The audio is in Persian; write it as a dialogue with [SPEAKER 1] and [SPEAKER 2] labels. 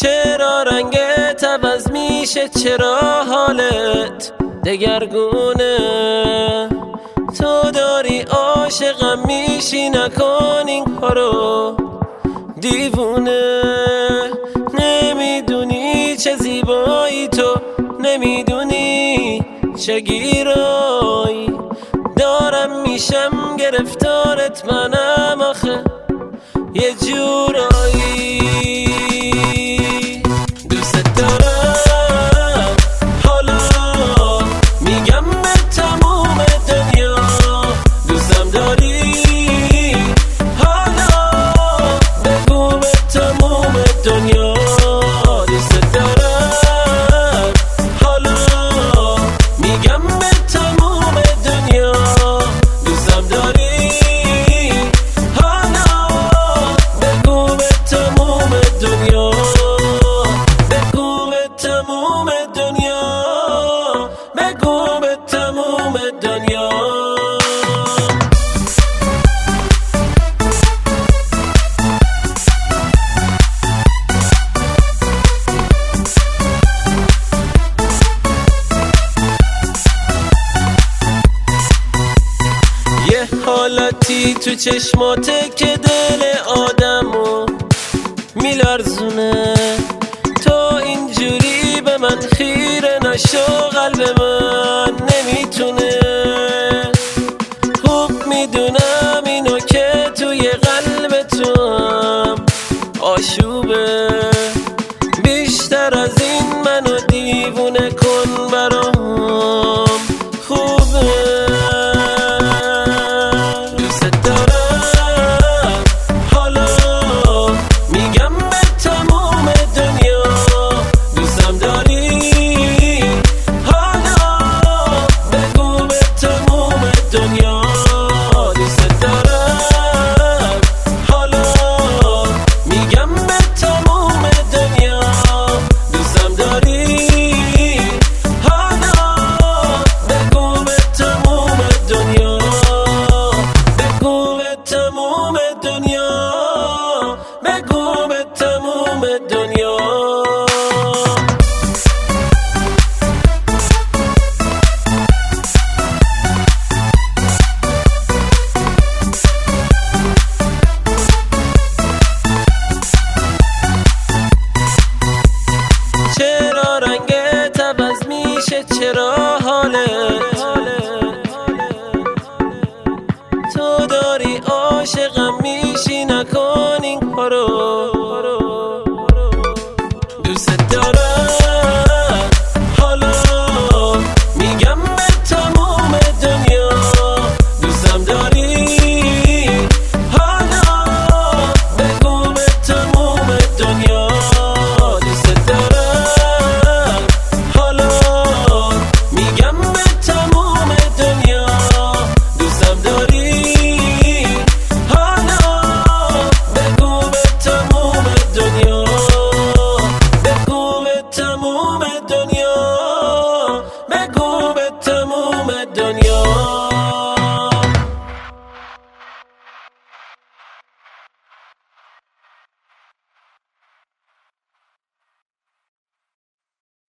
[SPEAKER 1] چرا رنگت عوض میشه، چرا حالت دگرگونه؟ تو داری عاشقم میشی، نکن این کارو دیوونه. نمیدونی چه زیبایی تو، نمیدونی چه گیرایی، دارم میشم گرفتارت منم آخه یه جورایی. دوست دارم حالا میگم به تموم دنیا، دوستم داری حالا بگو به تموم دنیا. دوست دارم حالا میگم به تموم دنیا، دوستم داری حالا بگو به تموم دنیا، بگو به تموم دنیا، بگو به تموم دنیا. یه حالتی تو چشماته که دل آدمو میلرزونه، تو اینجوری به من خیره نشو، قلب من نمیتونه. خوب میدونم اینو که توی قلب تو هم آشوبه، بیشتر از این منو دیوونه کن برام خوبه. تموم دنیا بگو به تموم دنیا. چرا رنگت عوض میشه، چرا حالت تو داری عاشقم میشی، نکن این کارو. دوست دارم حالا میگم به تموم دنیا، دوستم داری حالا بگو به تموم دنیا. دوست دارم حالا میگم به تموم دنیا، دوستم داری تموم دنیا، بگو به تموم دنیا.